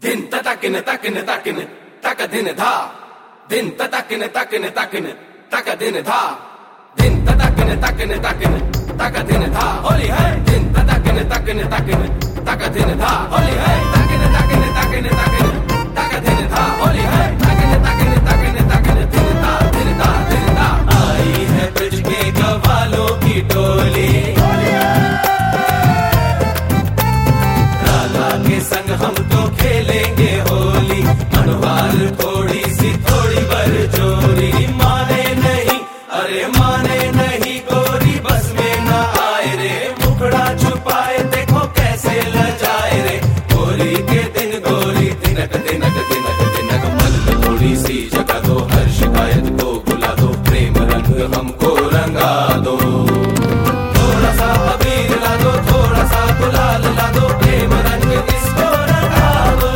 दिन तकिन तकिन तकिन तक दिन धा दिन तकिन तकिन तकिन तक दिन धा दिन तकिन तकिन तकिन तक दिन धा होली है दिन तकिन तकिन तकिन तक दिन धा होली है तकिन तकिन तकिन तकिन तक दिन धा होली है तकिन तकिन तकिन तकिन दिन धा दिन धा दिन धा आई है ब्रज के गवालों की टोली राधा के संग हम तो खेलेंगे होली मनोहार थोड़ी सी थोड़ी बरजोरी माने नहीं अरे माने नहीं गोरी बस में न आए रे मुखड़ा छुपाए देखो कैसे लजाए रे गोरी के दिन गोरी दिनक दिनक दिनक दिनक मन में थोड़ी सी जगा दो हर शिकायत को भुला दो प्रेम रंग हमको रंगा दो थोड़ा सा अबीर ला दो थोड़ा सा गुलाल ला दो प्रेम रंग इसको रंगा दो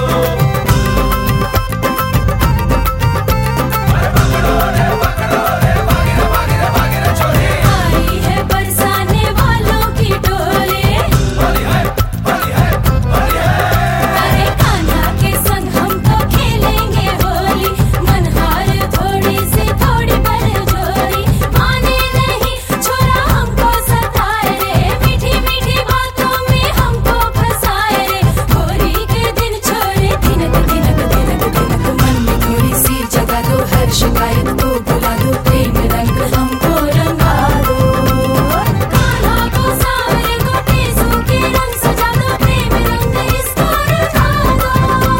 शिकायत को भुला दो प्रेम रंग हमको रंगा दो कान्हा को सावरे को टेसू के रंग सजा दो प्रेम रंग इसको रंगा दो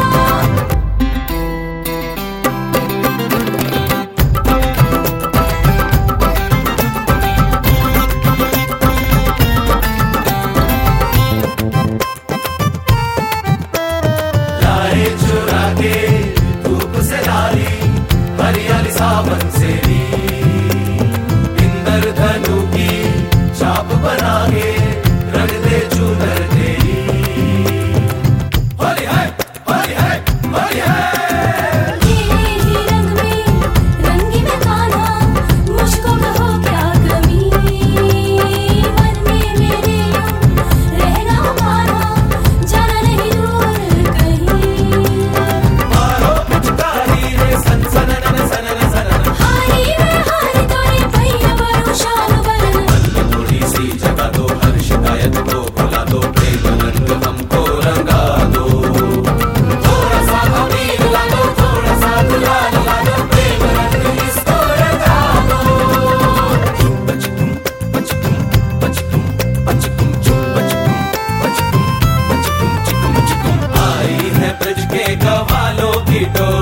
लाए चुरा के धूप से लाली हरियाली सावन से ली इंद्रधनु की छाप बना के रंग दे चूनर तेरी होली है होली है होली है तेरे ही रंग में रंगी में कान्हा मुझको कहो क्या कमी मन में मेरे रहना कान्हा जाना नहीं दूर कहीं मारो पिचकारी रे सन सन हारी में हारी तोरे भैया बरू शान बरन थोड़ी सी जगा दो हर शिकायत को भुला दो प्रेम रंग हमको रंगा दो थोड़ा सा अबीर ला दो थोड़ा सा गुलाल ला दो प्रेम रंग इसको रंगा दो पचकुम पचकुम पचकुम पचकुम चुम पचकुम पचकुम पचकुम चिकुम चिकुम आई है ब्रज के गवालों की टोली